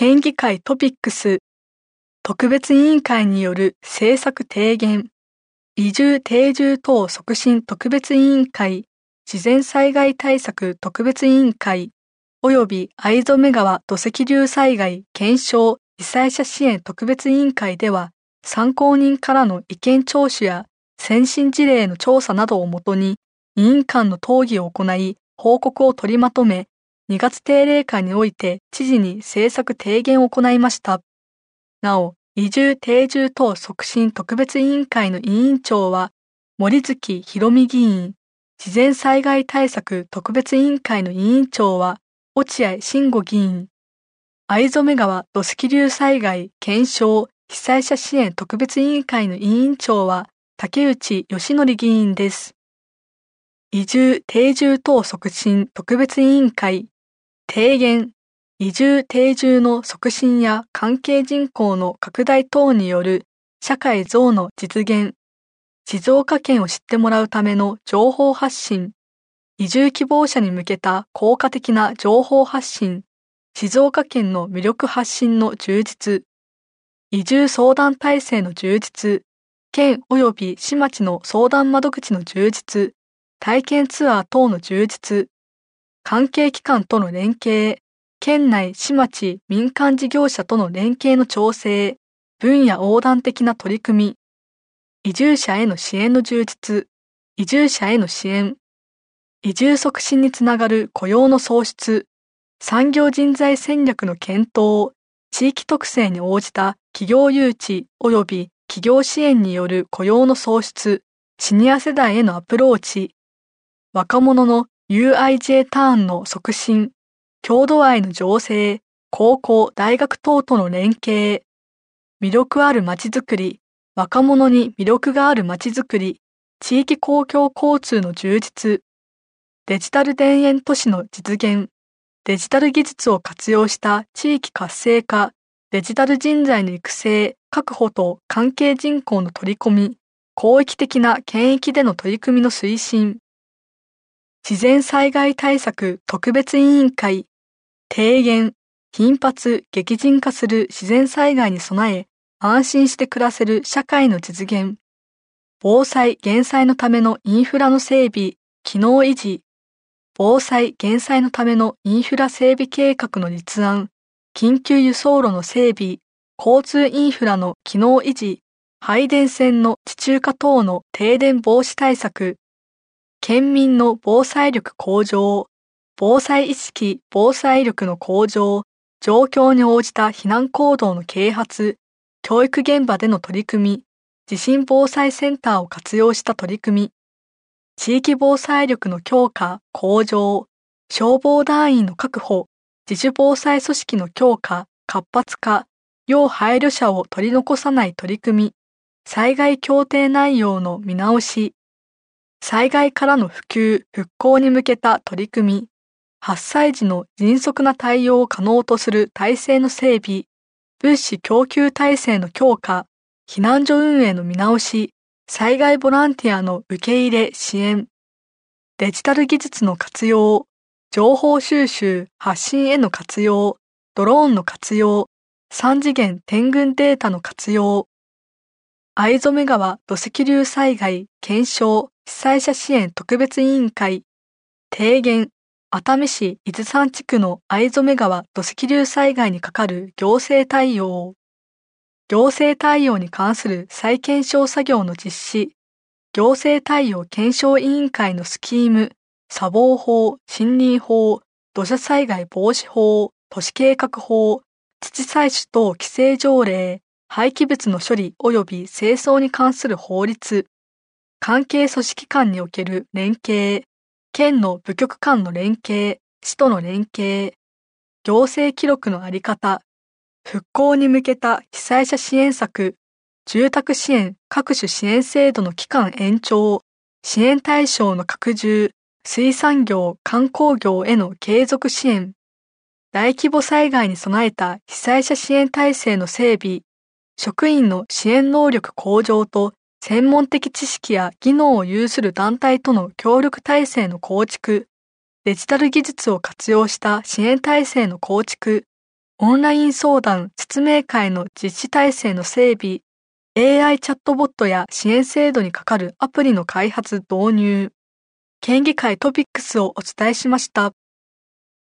県議会トピックス特別委員会による政策提言移住定住等促進特別委員会自然災害対策特別委員会及び逢初川土石流災害検証被災者支援特別委員会では参考人からの意見聴取や先進事例の調査などをもとに委員間の討議を行い報告を取りまとめ2月定例会において知事に政策提言を行いました。なお、移住定住等促進特別委員会の委員長は森月博美議員、自然災害対策特別委員会の委員長は落合慎吾議員、逢初川土石流災害検証被災者支援特別委員会の委員長は竹内義則議員です。移住定住等促進特別委員会提言移住定住の促進や関係人口の拡大等による社会増の実現、静岡県を知ってもらうための情報発信、移住希望者に向けた効果的な情報発信、静岡県の魅力発信の充実、移住相談体制の充実、県及び市町の相談窓口の充実、体験ツアー等の充実、関係機関との連携、県内市町民間事業者との連携の調整、分野横断的な取り組み、移住者への支援の充実、移住者への支援、移住促進につながる雇用の創出、産業人材戦略の検討、地域特性に応じた企業誘致及び企業支援による雇用の創出、シニア世代へのアプローチ、若者の UIJ ターンの促進、郷土愛の醸成、高校・大学等との連携、魅力あるまちづくり、若者に魅力があるまちづくり、地域公共交通の充実、デジタル田園都市の実現、デジタル技術を活用した地域活性化、デジタル人材の育成、確保と関係人口の取り込み、広域的な県域での取り組みの推進、自然災害対策特別委員会、提言、頻発・激甚化する自然災害に備え、安心して暮らせる社会の実現、防災・減災のためのインフラの整備、機能維持、防災・減災のためのインフラ整備計画の立案、緊急輸送路の整備、交通インフラの機能維持、配電線の地中化等の停電防止対策、県民の防災力向上、防災意識・防災力の向上、状況に応じた避難行動の啓発、教育現場での取り組み、地震防災センターを活用した取り組み、地域防災力の強化・向上、消防団員の確保、自主防災組織の強化・活発化、要配慮者を取り残さない取り組み、災害協定内容の見直し、災害からの普及・復興に向けた取り組み、発災時の迅速な対応を可能とする体制の整備、物資供給体制の強化、避難所運営の見直し、災害ボランティアの受け入れ支援、デジタル技術の活用、情報収集・発信への活用、ドローンの活用、3次元点群データの活用、逢初川土石流災害検証被災者支援特別委員会、提言、熱海市伊豆山地区の逢初川土石流災害にかかる行政対応、行政対応に関する再検証作業の実施、行政対応検証委員会のスキーム、砂防法、森林法、土砂災害防止法、都市計画法、土採取等規制条例、廃棄物の処理及び清掃に関する法律、関係組織間における連携、県の部局間の連携、市との連携、行政記録のあり方、復興に向けた被災者支援策、住宅支援各種支援制度の期間延長、支援対象の拡充、水産業・観光業への継続支援、大規模災害に備えた被災者支援体制の整備、職員の支援能力向上と専門的知識や技能を有する団体との協力体制の構築、デジタル技術を活用した支援体制の構築、 オンライン相談説明会の実施体制の整備、AI チャットボットや支援制度にかかるアプリの開発導入、県議会トピックスをお伝えしました。